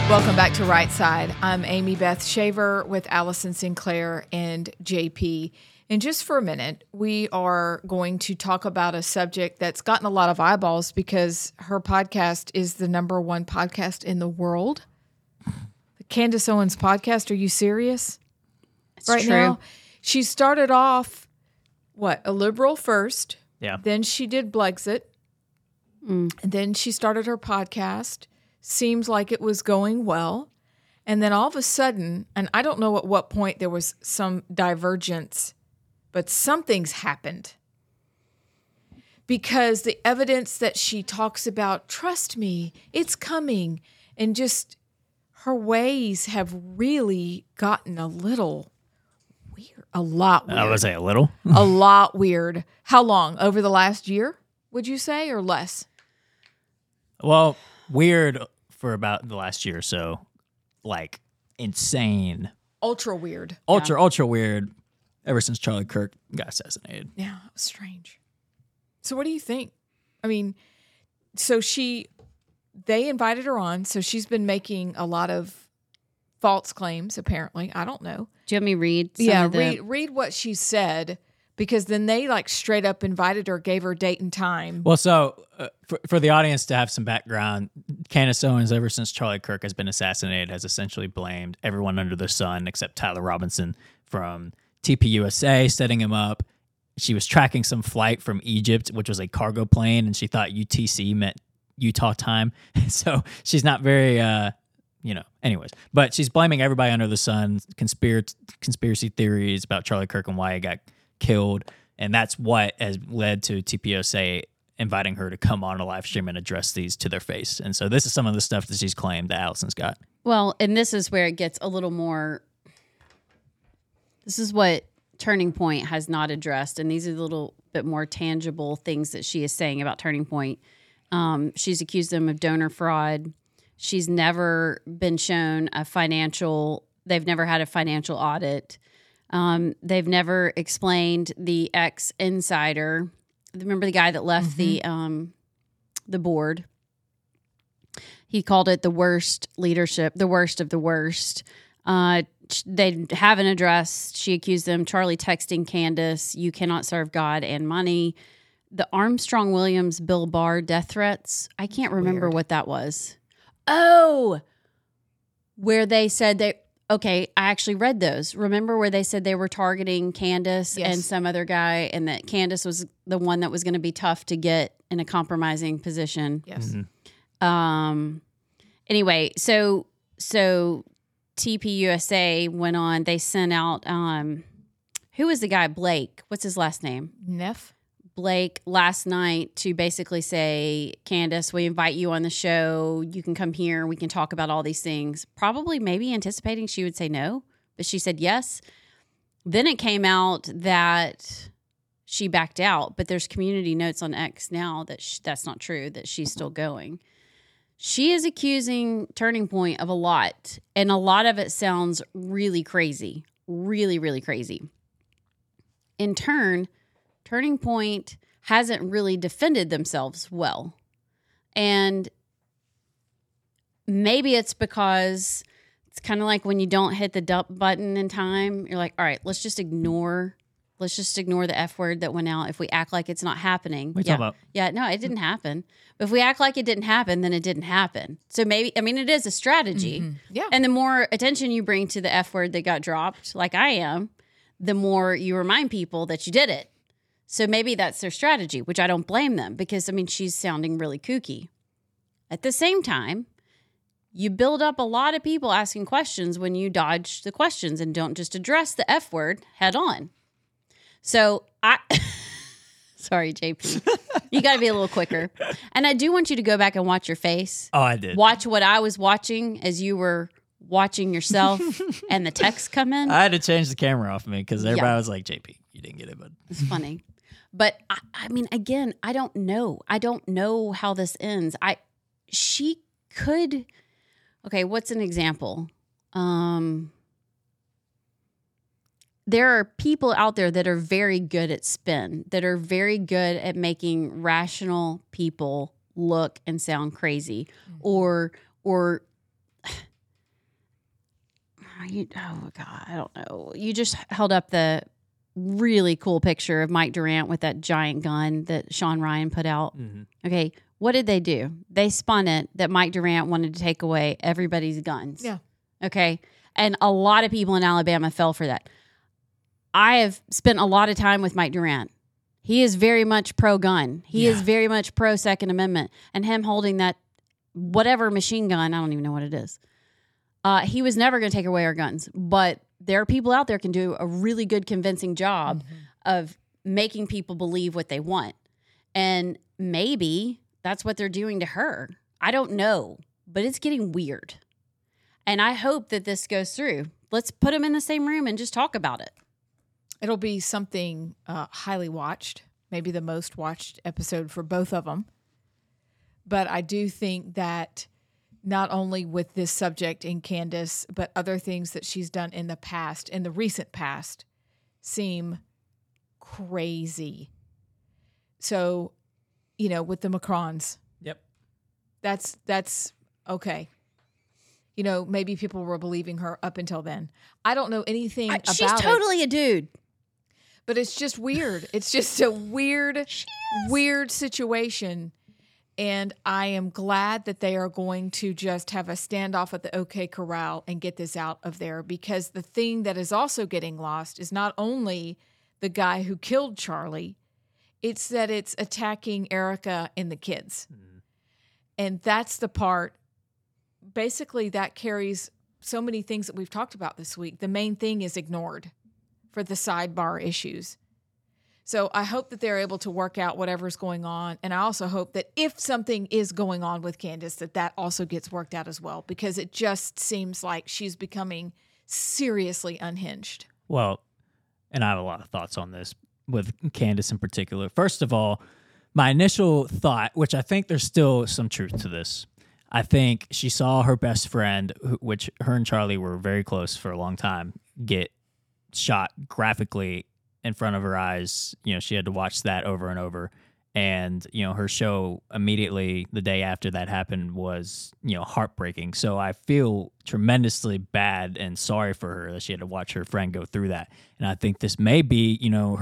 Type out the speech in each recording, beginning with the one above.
Welcome back to Right Side. I'm Amy Beth Shaver with Allison Sinclair and JP. And just for a minute, we are going to talk about a subject that's gotten a lot of eyeballs because her podcast is the #1 podcast in the world. The Candace Owens podcast. Are you serious? It's right true. now? She started off, a liberal first. Yeah. Then she did Blexit. And then she started her podcast. Seems like it was going well. And then all of a sudden, and I don't know at what point there was some divergence, but something's happened. Because the evidence that she talks about, trust me, it's coming. And just her ways have really gotten a little weird. A lot weird. I would say a little. A lot weird. How long? Over the last year, would you say, or less? Well, weird for about the last year or so. Like, insane. Ultra weird. Ultra weird ever since Charlie Kirk got assassinated. Yeah, it was strange. So what do you think? I mean, so they invited her on, so she's been making a lot of false claims, apparently. I don't know. Do you want me to read some of the... read what she said, because then they straight up invited her, gave her date and time. Well, so for the audience to have some background, Candace Owens, ever since Charlie Kirk has been assassinated, has essentially blamed everyone under the sun except Tyler Robinson from TPUSA setting him up. She was tracking some flight from Egypt, which was a cargo plane, and she thought UTC meant Utah time. So she's not very, anyways. But she's blaming everybody under the sun, conspiracy theories about Charlie Kirk and why he got killed. And that's what has led to TPUSA inviting her to come on a live stream and address these to their face. And so this is some of the stuff that she's claimed that Allison's got. Well, and this is where it gets a little more... This is what Turning Point has not addressed, and these are a little bit more tangible things that she is saying about Turning Point. She's accused them of donor fraud. She's never been shown they've never had a financial audit. They've never explained the ex-insider. Remember the guy that left the board? He called it the worst leadership, the worst of the worst. They haven't addressed. She accused them, Charlie texting Candace, "You cannot serve God and money." The Armstrong Williams, Bill Barr death threats. I can't remember what that was. Oh, where they said I actually read those. Remember where they said they were targeting Candace and some other guy, and that Candace was the one that was going to be tough to get in a compromising position. Yes. Anyway, so TPUSA went on. They sent out who was the guy? Blake. What's his last name? Neff. Blake last night to basically say, Candace, we invite you on the show. You can come here. We can talk about all these things. Probably maybe anticipating she would say no, but she said yes. Then it came out that she backed out, but there's community notes on X now that that's not true, that she's still going. She is accusing Turning Point of a lot, and a lot of it sounds really crazy, really, really crazy. In turn, Turning Point hasn't really defended themselves well. And maybe it's because it's kind of like when you don't hit the dump button in time, you're like, all right, let's just ignore the F word that went out. If we act like it's not happening. What are you talking about? Yeah, no, it didn't happen. But if we act like it didn't happen, then it didn't happen. So maybe, it is a strategy. Mm-hmm. Yeah. And the more attention you bring to the F word that got dropped, like I am, the more you remind people that you did it. So maybe that's their strategy, which I don't blame them because, she's sounding really kooky. At the same time, you build up a lot of people asking questions when you dodge the questions and don't just address the F word head on. So sorry, JP, you got to be a little quicker. And I do want you to go back and watch your face. Oh, I did. Watch what I was watching as you were watching yourself and the texts come in. I had to change the camera off of me because everybody was like, JP, you didn't get it, bud. It's funny. But again, I don't know. I don't know how this ends. She could, okay, what's an example? There are people out there that are very good at spin, that are very good at making rational people look and sound crazy, or oh God, I don't know. You just held up the really cool picture of Mike Durant with that giant gun that Sean Ryan put out. Mm-hmm. Okay, what did they do? They spun it that Mike Durant wanted to take away everybody's guns. Yeah. Okay, and a lot of people in Alabama fell for that. I have spent a lot of time with Mike Durant. He is very much pro-gun. He is very much pro-Second Amendment. And him holding that whatever machine gun, I don't even know what it is. He was never going to take away our guns. But there are people out there can do a really good convincing job of making people believe what they want. And maybe that's what they're doing to her. I don't know. But it's getting weird. And I hope that this goes through. Let's put them in the same room and just talk about it. It'll be something highly watched, maybe the most watched episode for both of them. But I do think that not only with this subject in Candace, but other things that she's done in the past, in the recent past, seem crazy. So, with the Macrons. Yep. That's okay. Maybe people were believing her up until then. I don't know anything about it. She's totally a dude. But it's just weird. It's just a weird situation. And I am glad that they are going to just have a standoff at the OK Corral and get this out of there. Because the thing that is also getting lost is not only the guy who killed Charlie, it's that it's attacking Erica and the kids. And that's the part, basically, that carries so many things that we've talked about this week. The main thing is ignored for the sidebar issues. So I hope that they're able to work out whatever's going on. And I also hope that if something is going on with Candace, that also gets worked out as well, because it just seems like she's becoming seriously unhinged. Well, and I have a lot of thoughts on this with Candace in particular. First of all, my initial thought, which I think there's still some truth to this, I think she saw her best friend, which her and Charlie were very close for a long time, get shot graphically in front of her eyes. She had to watch that over and over. And, her show immediately the day after that happened was, heartbreaking. So I feel tremendously bad and sorry for her that she had to watch her friend go through that. And I think this may be,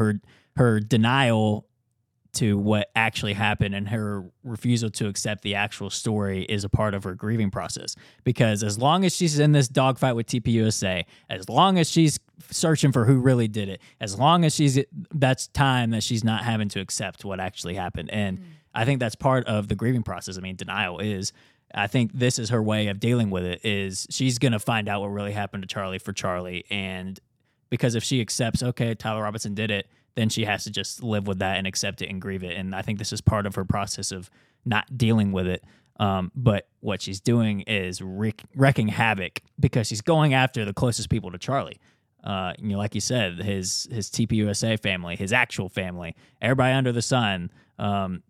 her denial to what actually happened and her refusal to accept the actual story is a part of her grieving process. Because as long as she's in this dogfight with TPUSA, as long as she's searching for who really did it, as long as that's time that she's not having to accept what actually happened. And I think that's part of the grieving process. I mean, denial is, I think this is her way of dealing with it, is she's going to find out what really happened to Charlie for Charlie. And because if she accepts, okay, Tyler Robinson did it, then she has to just live with that and accept it and grieve it. And I think this is part of her process of not dealing with it. But what she's doing is wreaking havoc because she's going after the closest people to Charlie. Like you said, his TPUSA family, his actual family, everybody under the sun. And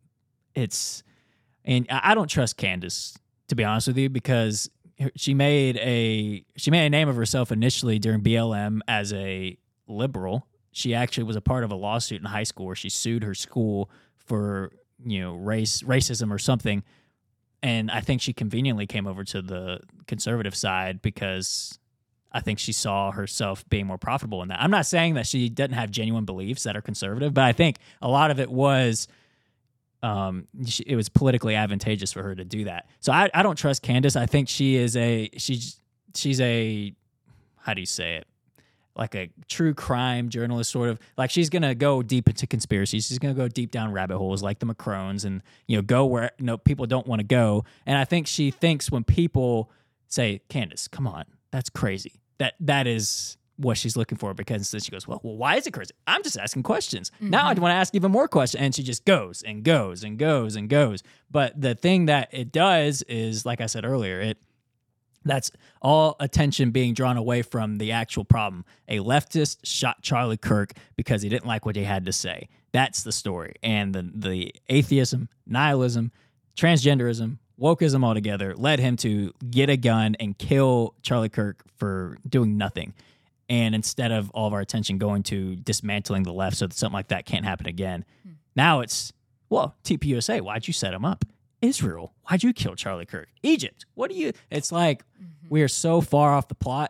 I don't trust Candace, to be honest with you, because she made a name of herself initially during BLM as a liberal. She actually was a part of a lawsuit in high school where she sued her school for, racism or something. And I think she conveniently came over to the conservative side because I think she saw herself being more profitable in that. I'm not saying that she doesn't have genuine beliefs that are conservative, but I think a lot of it was it was politically advantageous for her to do that. So I don't trust Candace. I think she's a, how do you say it? Like a true crime journalist, sort of. Like, she's going to go deep into conspiracies. She's going to go deep down rabbit holes like the Macrons and, go where people don't want to go. And I think she thinks when people say, Candace, come on, that's crazy. That is what she's looking for, because then she goes, well, why is it crazy? I'm just asking questions. Mm-hmm. Now I want to ask even more questions. And she just goes and goes and goes and goes. But the thing that it does is, like I said earlier, that's all attention being drawn away from the actual problem. A leftist shot Charlie Kirk because he didn't like what he had to say. That's the story. And the atheism, nihilism, transgenderism, wokeism altogether led him to get a gun and kill Charlie Kirk for doing nothing. And instead of all of our attention going to dismantling the left so that something like that can't happen again, now it's, well, TPUSA, why'd you set him up? Israel, why'd you kill Charlie Kirk? Egypt, what do you... It's like we are so far off the plot,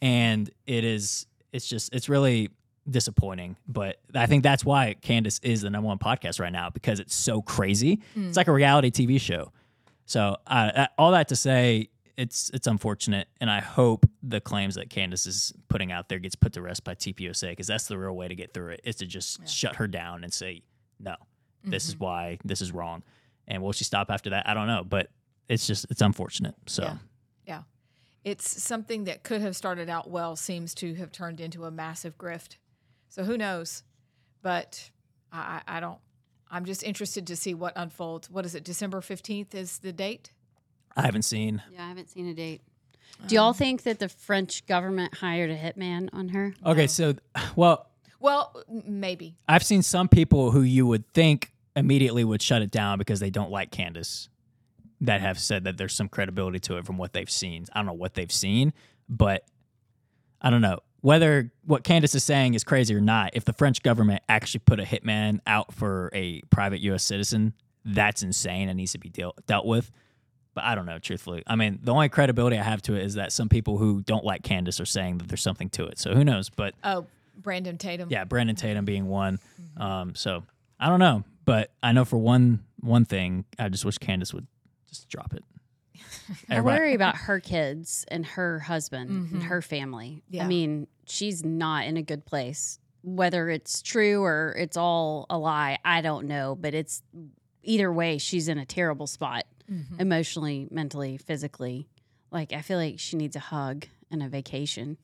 and it's really disappointing. But I think that's why Candace is the number one podcast right now, because it's so crazy. It's like a reality TV show. So all that to say, it's unfortunate, and I hope the claims that Candace is putting out there gets put to rest by TPUSA, because that's the real way to get through it, is to just shut her down and say, no, this is why, this is wrong. And will she stop after that? I don't know, but it's unfortunate. So yeah. It's something that could have started out well, seems to have turned into a massive grift. So who knows? But I don't. I'm just interested to see what unfolds. What is it? December 15th is the date? I haven't seen. Yeah, I haven't seen a date. Do y'all think that the French government hired a hitman on her? Okay, so, well, maybe. I've seen some people who you would think immediately would shut it down because they don't like Candace, that have said that there's some credibility to it from what they've seen. I don't know what they've seen, but I don't know. Whether what Candace is saying is crazy or not, if the French government actually put a hitman out for a private U.S. citizen, that's insane and needs to be dealt with. But I don't know, truthfully. I mean, the only credibility I have to it is that some people who don't like Candace are saying that there's something to it. So who knows? But Brandon Tatum. Yeah, Brandon Tatum being one. So I don't know. But I know for one thing, I just wish Candace would just drop it. I worry about her kids and her husband and her family. Yeah. I mean, she's not in a good place. Whether it's true or it's all a lie, I don't know. But it's either way, she's in a terrible spot. Emotionally, mentally, physically. Like, I feel like she needs a hug and a vacation.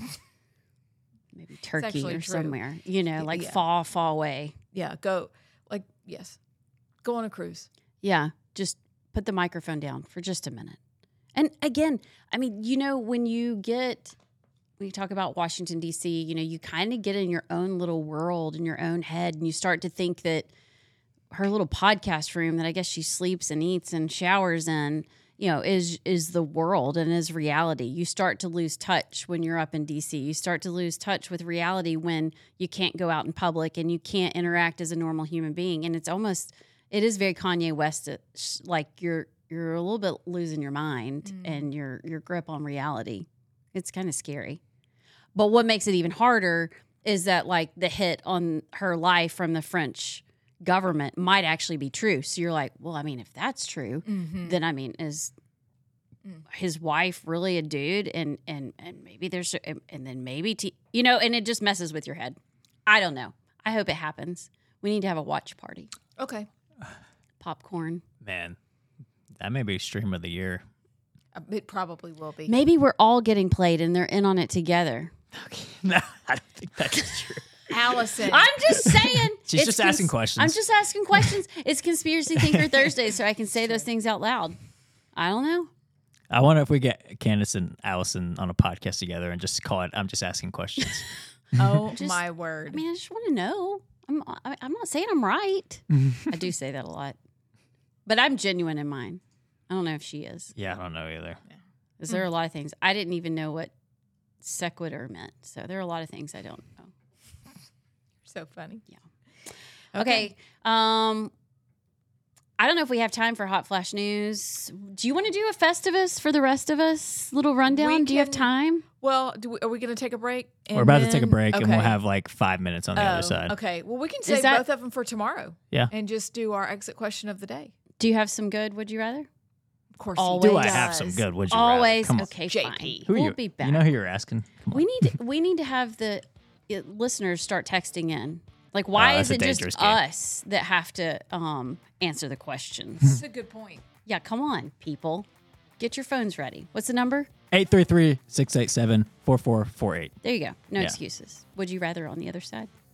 Maybe Turkey or somewhere. You know, like far away. Yeah, go on a cruise. Yeah, just put the microphone down for just a minute. And again, I mean, you know, when you talk about Washington, D.C., you know, you kind of get in your own little world, in your own head, and you start to think that her little podcast room that I guess she sleeps and eats and showers in, you know, is the world and is reality. You start to lose touch when you're up in D.C. You start to lose touch with reality when you can't go out in public and you can't interact as a normal human being. And it is very Kanye West, like you're a little bit losing your mind and your grip on reality. It's kind of scary. But what makes it even harder is that, like, the hit on her life from the French government might actually be true. So you're like, well, I mean, if that's true, then I mean, is his wife really a dude? And maybe there's, and then maybe, you know, and it just messes with your head. I don't know. I hope it happens. We need to have a watch party. Okay. Popcorn. Man, that may be stream of the year. It probably will be. Maybe we're all getting played and they're in on it together. Okay. No, I don't think that's true. Allison. I'm just saying. She's just asking questions. I'm just asking questions. It's Conspiracy Thinker Thursday, so I can say those things out loud. I don't know. I wonder if we get Candace and Allison on a podcast together and just call it I'm Just Asking Questions. My word. I mean, I just want to know. I'm not saying I'm right. I do say that a lot. But I'm genuine in mine. I don't know if she is. Yeah, I don't know either. Because there are a lot of things. I didn't even know what sequitur meant. So there are a lot of things I don't know. So funny. Yeah. Okay. I don't know if we have time for Hot Flash News. Do you want to do a Festivus for the rest of us? Little rundown? Do you have time? Well, are we going to take a break? We're about to take a break, and we'll have like 5 minutes on the other side. Okay. Well, we can save both of them for tomorrow. Yeah. And just do our exit question of the day. Do you have some good Would You Rather? Of course. Always. Do I have some good Would You Always. Rather? Okay, JP. fine. Who are We'll you? be back. You know who you're asking? We need to have the listeners start texting in. Like, why is it just us that have to answer the questions? That's a good point. Yeah, come on, people. Get your phones ready. What's the number? 833-687-4448. There you go. No excuses. Would you rather on the other side?